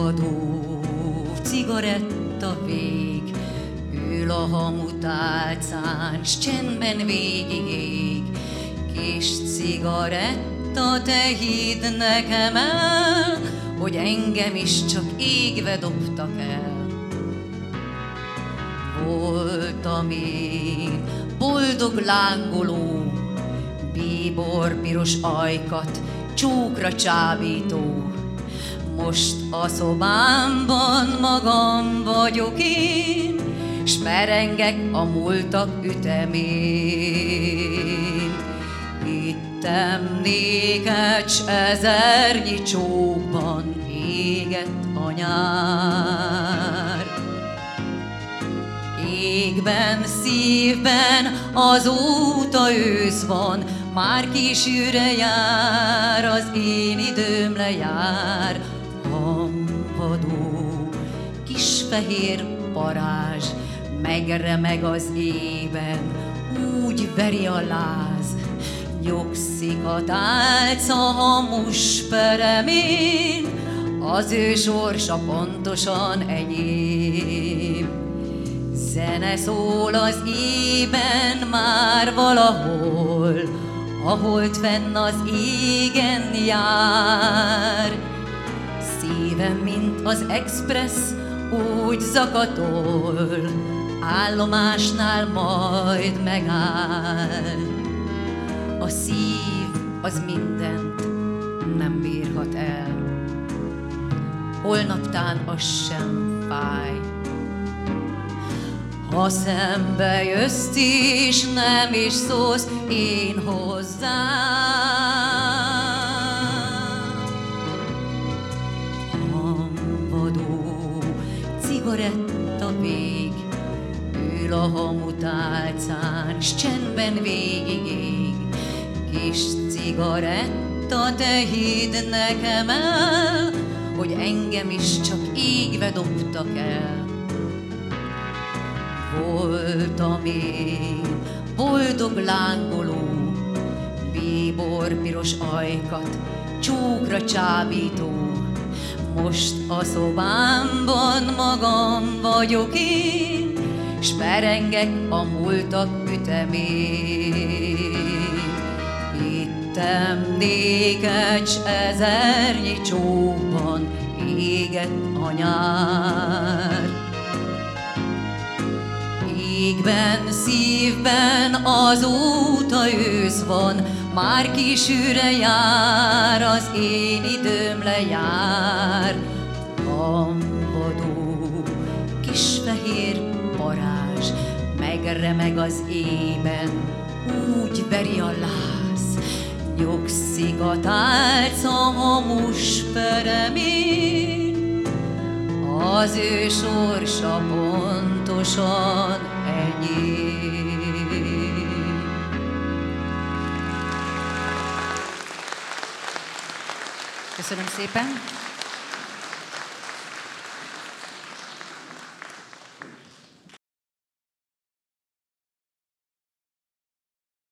Hamvadó cigaretta vég, ül a hamutálcán, s csendben végigég. Kis cigaretta, te hidd nekem el, hogy engem is csak égve dobtak el. Voltam én boldog lángoló, bíbor piros ajkat csókra csábító. Most a szobámban magam vagyok én, s merengek a múltak ütemén. Ittem néked, s ezernyi csókban égett a nyár. Égben, szívben azóta ősz van, már későre jár, az én időm lejár. Hamvadó kis fehér parázs megremeg az ében, úgy veri a láz. Nyugszik a tálca hamus peremén, az ő sorsa pontosan enyém. Zene szól az ében már valahol, a hold fenn az égen jár. Szívem, mint az express, úgy zakatol, állomásnál majd megáll. A szív az mindent nem bírhat el, holnaptán az sem fáj. Ha szembe jössz is, nem is szólsz én hozzám. Hamvadó cigaretta vég, ül a hamutálcán, s csendben végigég. Kis cigaretta, te hidd nekem el, hogy engem is csak égve dobtak el. Voltam én boldog lángoló, bíbor piros ajkat csókra csábító. Most a szobámban magam vagyok én, s merengek a múltak ütemén. Ittem néked, s ezernyi csókban égett a nyár. Égben, szívben azóta ősz van, már későre jár, az én időm lejár. Hamvadó kis fehér parázs megremeg az ében, úgy veri a láz. Nyugszik a tálca hamus peremén, az ő sorsa pontosan enyém. Köszönöm szépen!